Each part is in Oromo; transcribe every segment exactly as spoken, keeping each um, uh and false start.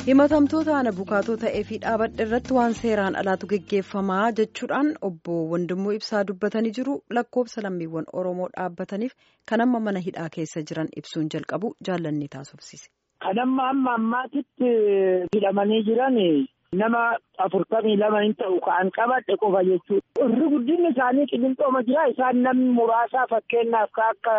himatamtoota ana bukaatoo ta'ee fi dhaabadha irratti waan seeraan alaatu geggeeffamaa jechuudhaan obbo Wandimmoo Ibsaa dubbatanii jiru. Lakkoofsa lammiiwwan Oromoo dhaabbataniif kan amma mana hidhaa keessa jiran ibsuun jalqabu jaallanni taasifsise. Kan amma amma ammaatitti hidhamanii jiran nama afurtamii lama hin ta'u kan qabadhe qofa jechuudha. Irri guddinni isaanii qilinxooma jira. Isaan namni muraasaa fakkeenyaaf akka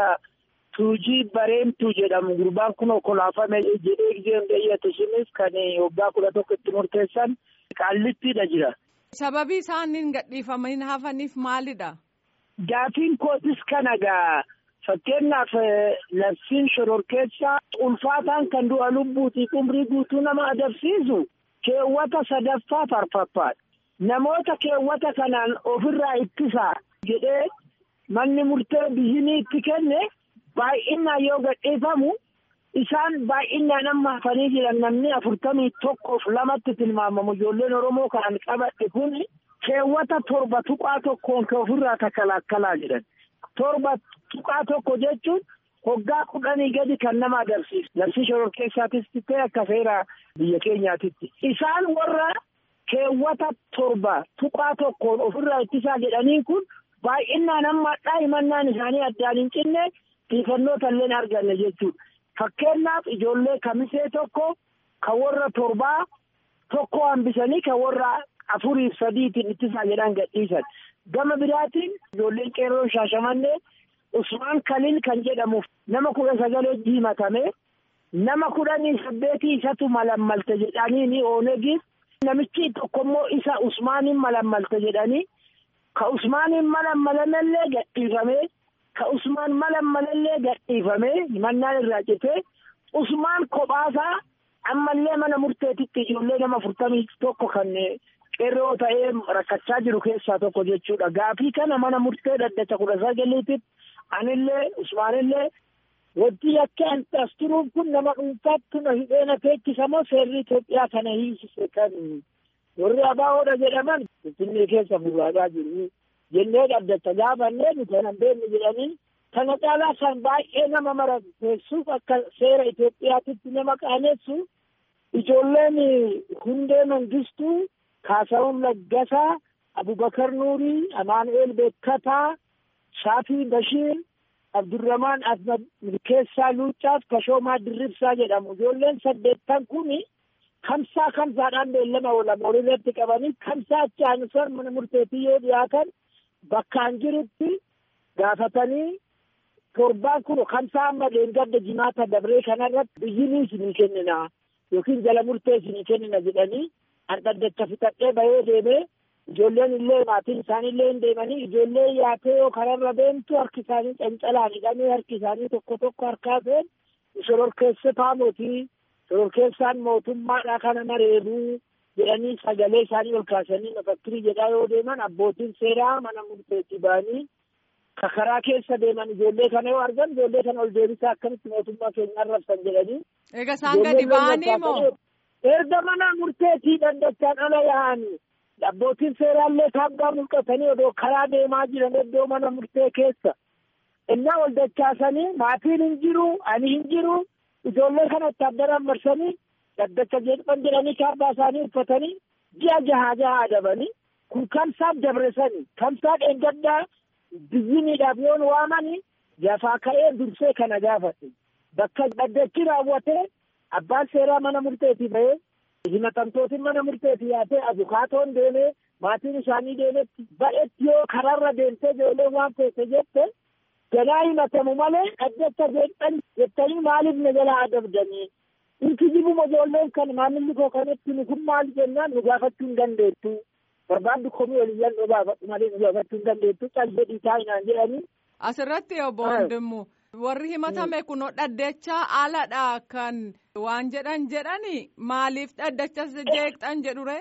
Tuujii Bareemtuu jedhamu gurbaan kun okolaafame jedhee gizeem deeyyatu sunis kan waggaa kudha tokko itti murteessan qaallittiidha jira. Sababii isaaniin gadhiifamanii hafaniif maalidha? Gaafiin kootis kana gaa fakkeenyaaf labsiin shororkeessaa ulfaataan kan du'a lubbuutii umrii guutuu nama adabsiisu keewwata sadaffaa farfaffaadha. Namoota keewwata kanaan ofirraa ittisaa jedhee manni murtee biyyinii itti kenne. Baay'inaan yoo gadhiifamu isaan baay'inaan amma hafanii jiran namni afurtamii tokkoof lamatti tilmaamamu ijoolleen Oromoo kan qabadhe kun keewwata torba tuqaa tokkoon kan ofirraa takkalakkalaa jiran. Torba tuqaa tokko jechuun hoggaa kudhanii gadi kan nama agarsiisu. Labsii shororkeessaatis ta'e akka seera biyya keenyaatitti. Isaan warra keewwata torba tuqaa tokkoon ofirraa ittisaa jedhanii kun baay'inaan amma daa'imannaan isaanii addaan hin cinne. Xiyyeeffannoo talleen arganne jechuudha. Fakkeenyaaf ijoollee kamisee tokko kan warra torbaa tokko hambisanii kan warra afuriif sadiitiin ittisaa jedhan gadhiisan. Gama biraatiin ijoolleen qeerroo Shaashamannee Usmaan Kaliil kan jedhamuuf nama kudha sagalee himatame nama kudhanii saddeetii isatu malammalte jedhanii ni oonegiif namichi tokkommoo isa Usmaaniin malammalte jedhanii ka Usmaaniin malammalanallee gadhiifame. Ka Usmaan malammalallee gadhiifamee himannaan irraa citee Usmaan kophaasaa ammallee mana murteetitti ijoollee nama afurtamii tokko kan qeerroo ta'ee rakkachaa jiru keessaa tokko jechuudha. Gaafii kana mana murtee dhaddacha kudha sagaliititti anillee Usmaanillee wajjii akka as turuuf kun nama dhuunfaatti na hidheena teechisamoo seerri Itoophiyaa kana hiisise kan warri abaahoodha jedhaman Finfinnee keessa burraagaa jiru. Jennee dhaddacha gaafannee nuti kan beeknu jedhanii kana caalaa kan baay'ee nama marateessuuf akka seera Itoophiyaatitti nama qaanessu ijoolleen Hundee Mangistuu, Kaasawun Laggasaa, Abubakar Nuurii, Amaanu'eel Beekkataa, Shaafii Bashiir, Abdurramaan Ahmad Milkeessaa Luucaaf Kashoomaa Dirribsaa jedhamu. Ijoolleen saddeettan kuni kamsaa kamsaadhaan beellama oolama walitti qabanii kamsaa achi aanusan mana murteetii yoo dhiyaatan. Bakkaan jirutti gaafatanii torbaan kun kamsaa amma leengadda jimaata dabree kanarratti biyyinii isinii kennina yookiin jala murtee isinii kennina jedhanii dhaddacha fixadhee bahee deemee ijoolleen illee maatiin isaaniillee hin deemanii ijoollee yaatee yoo kararra deemtu harki isaanii cancalaan hidhamee harki isaanii tokko tokko harkaaseen shororkeessataa mootii shororkeessaan mootummaadhaa kana mareebuu. Jedhanii sagalee isaanii ol kaasanii mafakkirii jedhaa yoo deeman abbootiin seeraa mana murteetti ba'anii karaa keessa deeman ijoollee kana yoo argan ijoollee kana ol deebisaa akkamitti mootummaa keenya arrabsan jedhanii. Egaa isaan gadi ba'anii moo? Erga mana murteetii dhaddachaan ala yaa'anii abbootiin seeraallee kaabbaa mul'atanii odoo karaa deemaa jiran iddoo mana murtee keessa innaa ol dachaasanii maatiin hin jiru ani hin jiru ijoollee kana itti addaraan marsanii. Dhaddacha jedhan jedhanii kaabbaa isaanii uffatanii ji'a jahaa jahaa adabanii kun kamsaaf dabresanii kamsaa dheengaddaa biyyiniidhaaf yoon waamanii jafaa ka'ee dursee kana gaafate bakka dhaddachi raawwatee abbaan seeraa mana murteetii ba'ee himatamtootiin mana murteetii yaatee abukaatoon deemee maatiin isaanii deemetti ba'etti yoo kararra deemtee ijoolleen waan feete jette ganaa himatamu malee dhaddacha jedhan jettanii maaliif na jalaa adabdanii. Inti jibuma ijoolleen kan maamilli koo kanatti nu kun maal jennaan nu gaafachuu hin dandeettu. Barbaaddu komii oliyyan nu gaafadhu malee nu gaafachuu hin dandeettu. Caljedhii taa'inaan jedhanii. Asirratti obbo Wandimmoo warri himatame kunoo dhaddacha aladha kan waan jedhan jedhani maaliif dhaddacha jeeqxan jedhure?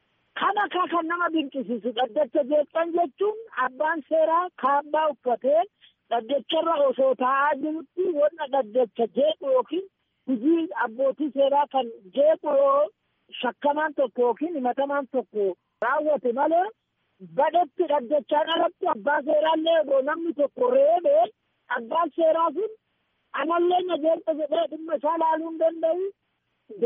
Kana kaa kan nama dinqisiisu dhaddacha jeeqxan jechuun abbaan seeraa kaabbaa uffatee dhaddacharra osoo taa'aa jirutti wanna dhaddacha jeequ yookiin. Hojii abbootii seeraa kan jeequ yoo shakkamaan tokko yookiin himatamaan tokko raawwate malee badhetti dhaddachaan alatti abbaa seeraallee yoo namni tokko reebee abbaan seeraa sun anallee na jeeqa jedhee dhimma isaa laaluu hin danda'u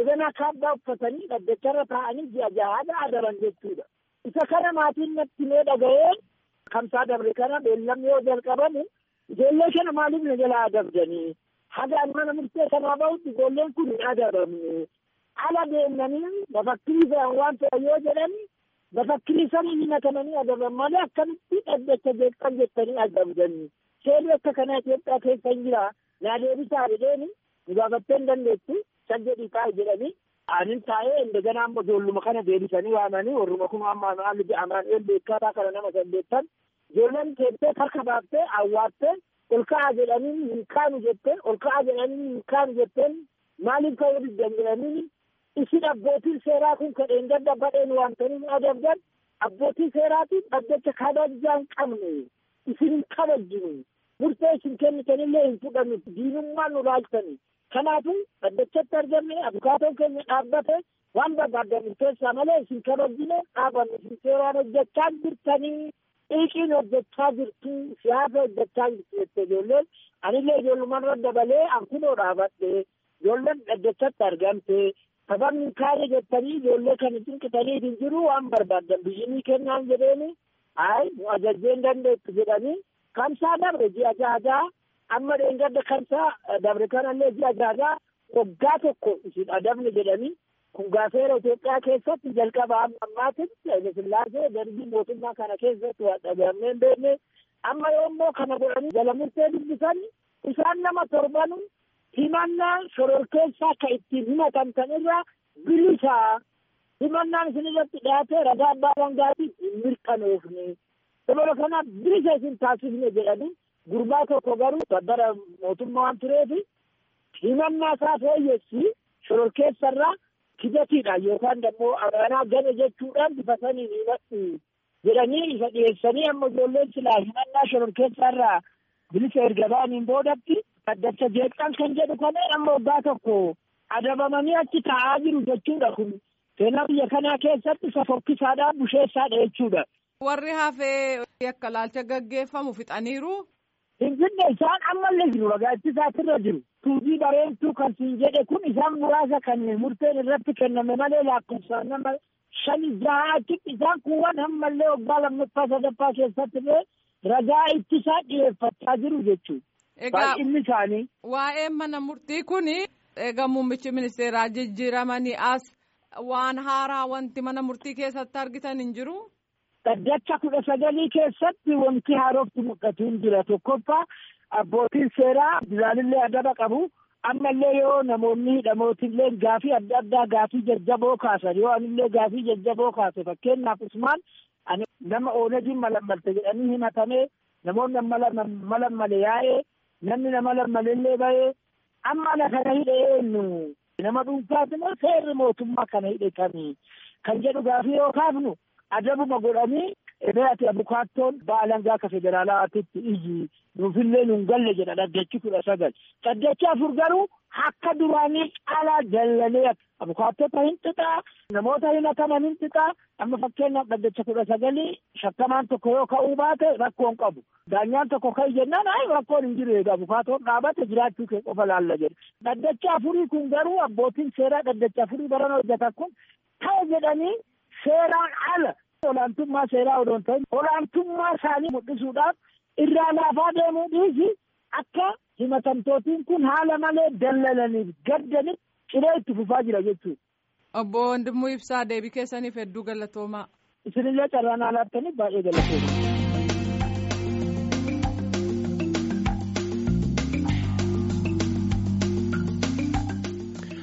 indegana kaabbaa uffatanii dhaddacharra taa'anii ji'a jahaadha adaban jechuudha. Isa kana maatiin natti mee dhaga'ee kamsaa dabre kana beellamni yoo jalqabame ijoollee kana maaliif na jalaa adabdanii haga mana murtee kanaa bahutti ijoolleen kun hin adabamne ala deemnanii bafakkiliisaan waan ta'e yoo jedhan bafakkiliisanii himatamanii adaban malee akkamitti dhaddacha jeeqan jettanii adabdanii seerri akka kana Itoophiyaa keessa hin jira naa deebisaa jedheeni nu gaafattee hin dandeessu san jedhii taa'e jedhanii anin taa'ee indegana amma ijoolluma kana deebisanii waamanii warruma kun amma maalli jedhamaan eelli akkaataa kana nama saddeettan ijoolleen teessee harka baaftee awwaattee ol ka'a jedhanii hin kaanu jetteen ol ka'a jedhanii hin kaanu jetteen maaliif ka'uu diddan jedhanii isin abbootiin seeraa kun kadheen gadda badheen waantanii adabdan abbootiin seeraatiin dhaddacha kabajaa hin qabne isin hin kabajjinu murtee isin kennitanillee hin fudhannu diinummaan nu laaltanii kanaafuu dhaddachatti argamne abukaatoon keenya dhaabbate waan barbaaddan keessaa malee isin kabajjine dhaabanne isin seeraan hojjechaa jirtanii dhiiqiin hojjechaa jirtu siyaasa hojjechaa jirtu jette ijoolleen anillee ijoollumarra dabalee an kunoo dhaabadhe ijoolleen dhaddachatti argamte sababni kaane jettanii ijoollee kana cinqitanii hin jiru waan barbaaddan biyyinii kennaan jedheeni ay nu ajajjeen dandeettu jedhanii kamsaa dabre ji'a jahaa amma dheengadda kamsaa dabre kanallee ji'a jahaa waggaa tokko isin adabne jedhanii kun gaafeera Itoophiyaa keessatti jalqaba amma ammaatiin Hayile Sillaasee darbii mootummaa kana keessatti waan dhagahamee hin beekne amma yoommoo kana godhanii jala murtee dubbisan isaan nama torbanu himannaa shororkeessaa akka ittiin himatamtan irraa bilisaa himannaan isin irratti dhiyaatee ragaa abbaa alangaatiif hin mirkanoofne sababa kanaaf bilisa isin taasifne jedhanii gurbaa tokko garuu waddara mootummaa waan tureefi himannaa isaa fooyyessi shororkeessarraa kijatiidha yookaan dammoo amaanaa gane jechuudhaan bifa saniin himadhu jedhanii isa dhiyeessanii amma ijoolleen silaa himannaa shororkeessaarraa bilisa erga ba'aniin boodatti dhaddacha jeeqan kan jedhu kana amma waggaa tokko adabamanii achi taa'aa jiru jechuudha kun seenaa biyya kanaa keessatti isa fokkisaadhaan busheessaadha jechuudha. Warri hafee akka laalcha gaggeeffamu fixaniiru. Finfinne isaan ammallee jiru ragaachisaasirra jiru. Tuubii bareedduu kan siin jedhe kun isaan muraasa kan murteen irratti kenname malee lakkoofsaan nama shani jaha achitti isaan kuuwwan ammallee waggaa lammaffaa sadaffaa keessatti ragaa ittisaa dhiyeeffachaa jiru jechuudha. Baay'inni isaanii. Waa'ee mana murtii kuni egaa muummichi ministeeraa jijjiiramanii as waan haaraa wanti mana murtii keessatti argitan hin jiru. Dhaddacha kudha sagalii keessatti wanti haarofti mul'atu hin jira tokkoffaa abbootiin seeraa bilaalillee adaba qabu ammallee yoo namoonni hidhamootillee gaafii adda addaa gaafii jajjaboo kaasan yoo anillee gaafii jajjaboo kaase fakkeenyaaf Usmaan ani nama oonejiin malammalte jedhanii himatamee namoonni malammale yaa'ee namni nama lammalillee ba'ee amma na kana hidhe eenyu nama dhuunfaatima seerri mootummaa kana hidhe kamii kan jedhu gaafii yoo kaafnu adabuma godhanii ebeati abukaattoon baalangaa ka federaalaatitti iji nuufillee nuun galle jedha dhaddachi kudha sagal dhaddachi afur garuu akka duraanii caalaa jallalee abukaattota hin xixaa namoota himataman hin xixaa amma fakkeenyaaf dhaddacha kudha sagalii shakkamaan tokko yoo ka'uu baate rakkoon qabu daanyaan tokko ka'i jennaan ay rakkoon hin jiru egaa abukaattoon dhaabate jiraachuu kee qofa laalla jedhe dhaddacha afurii kun garuu abbootiin seeraa dhaddacha afurii baran hojjetan kun ta'e jedhanii seeraan ala olaantummaa seeraa odoon ta'in olaantummaa isaanii mul'isuudhaaf irraa laafaa deemuu dhiisi akka himatamtootiin kun haala malee dallalaniif gaddaniif ciree itti fufaa jira jechuudha. Obbo Wandimmoo Ibsaa deebii keessaniif hedduu galatoomaa. Isinillee carraan alaattaniif baay'ee galatoomaa.